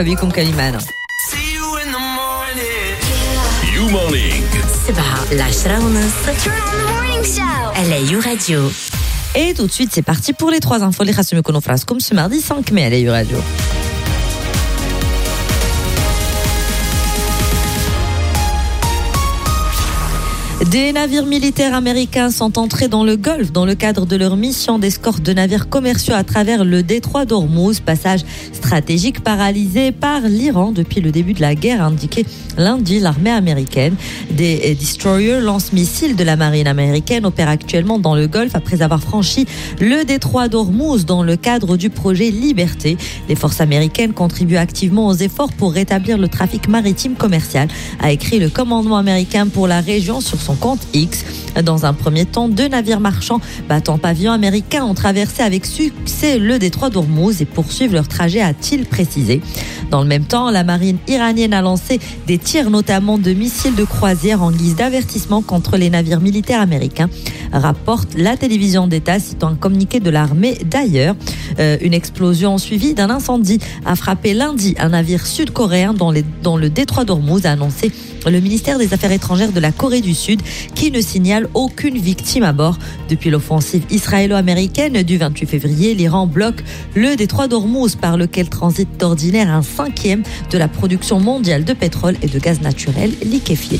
بكم كلمان يو مورنينغ 7-10 على يو راديو. Et tout de suite, c'est parti pour les 3 infos. Les Khassoumi Konofras, comme ce mardi 5 mai à la Radio. Des navires militaires américains sont entrés dans le Golfe dans le cadre de leur mission d'escorte de navires commerciaux à travers le détroit d'Ormuz, passage stratégique paralysé par l'Iran depuis le début de la guerre, a indiqué lundi l'armée américaine. Des destroyers lance-missiles de la marine américaine opèrent actuellement dans le Golfe après avoir franchi le détroit d'Ormuz dans le cadre du projet Liberté. Les forces américaines contribuent activement aux efforts pour rétablir le trafic maritime commercial, a écrit le commandement américain pour la région sur son compte X. Dans un premier temps, 2 navires marchands battant pavillon américain ont traversé avec succès le détroit d'Ormuz et poursuivent leur trajet, a-t-il précisé. Dans le même temps, la marine iranienne a lancé des tirs, notamment de missiles de croisière en guise d'avertissement contre les navires militaires américains, rapporte la télévision d'État citant un communiqué de l'armée. D'ailleurs, une explosion suivie d'un incendie a frappé lundi un navire sud-coréen dans le détroit d'Ormuz, a annoncé le ministère des Affaires étrangères de la Corée du Sud, qui ne signale aucune victime à bord. Depuis l'offensive israélo-américaine du 28 février, l'Iran bloque le détroit d'Ormuz par lequel transite d'ordinaire 1/5 de la production mondiale de pétrole et de gaz naturel liquéfié.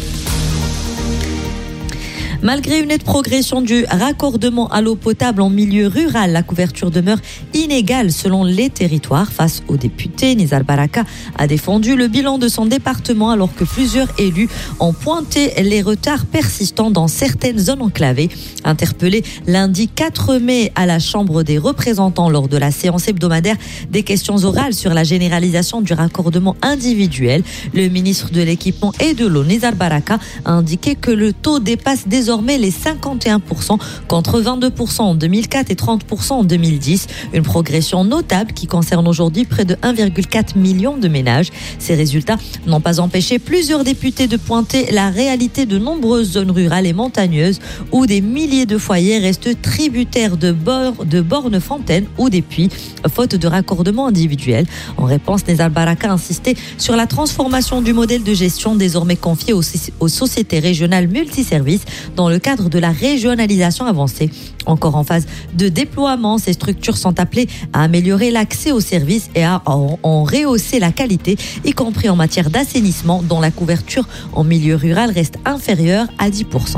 Malgré une nette progression du raccordement à l'eau potable en milieu rural, la couverture demeure inégale selon les territoires. Face aux députés, Nizar Baraka a défendu le bilan de son département alors que plusieurs élus ont pointé les retards persistants dans certaines zones enclavées. Interpellé lundi 4 mai à la Chambre des représentants lors de la séance hebdomadaire des questions orales sur la généralisation du raccordement individuel, le ministre de l'Équipement et de l'eau, Nizar Baraka, a indiqué que le taux dépasse désormais les 51% contre 22% en 2004 et 30% en 2010. Une progression notable qui concerne aujourd'hui près de 1,4 million de ménages. Ces résultats n'ont pas empêché plusieurs députés de pointer la réalité de nombreuses zones rurales et montagneuses où des milliers de foyers restent tributaires de bornes fontaines ou des puits, faute de raccordement individuel. En réponse, Nizar Baraka a insisté sur la transformation du modèle de gestion désormais confié aux sociétés régionales multiservices dans le cadre de la régionalisation avancée. Encore en phase de déploiement, ces structures sont appelées à améliorer l'accès aux services et à en rehausser la qualité, y compris en matière d'assainissement, dont la couverture en milieu rural reste inférieure à 10%.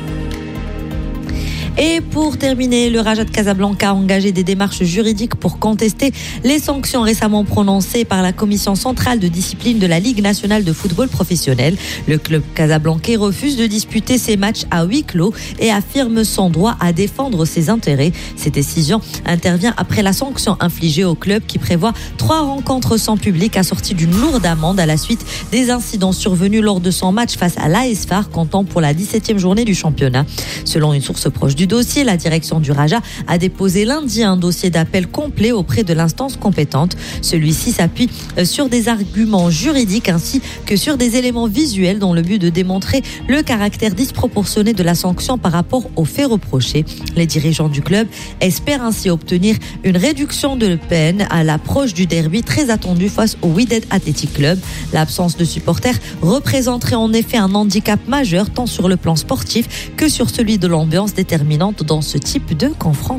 Et pour terminer, le Raja de Casablanca a engagé des démarches juridiques pour contester les sanctions récemment prononcées par la Commission centrale de discipline de la Ligue nationale de football professionnel. Le club casablancais refuse de disputer ses matchs à huis clos et affirme son droit à défendre ses intérêts. Cette décision intervient après la sanction infligée au club qui prévoit 3 rencontres sans public assorties d'une lourde amende à la suite des incidents survenus lors de son match face à l'AS FAR, comptant pour la 17e journée du championnat. Selon une source proche du dossier, la direction du Raja a déposé lundi un dossier d'appel complet auprès de l'instance compétente. Celui-ci s'appuie sur des arguments juridiques ainsi que sur des éléments visuels dans le but de démontrer le caractère disproportionné de la sanction par rapport aux faits reprochés. Les dirigeants du club espèrent ainsi obtenir une réduction de peine à l'approche du derby très attendu face au Wydad Athletic Club. L'absence de supporters représenterait en effet un handicap majeur tant sur le plan sportif que sur celui de l'ambiance déterminante dans ce type de confrontation.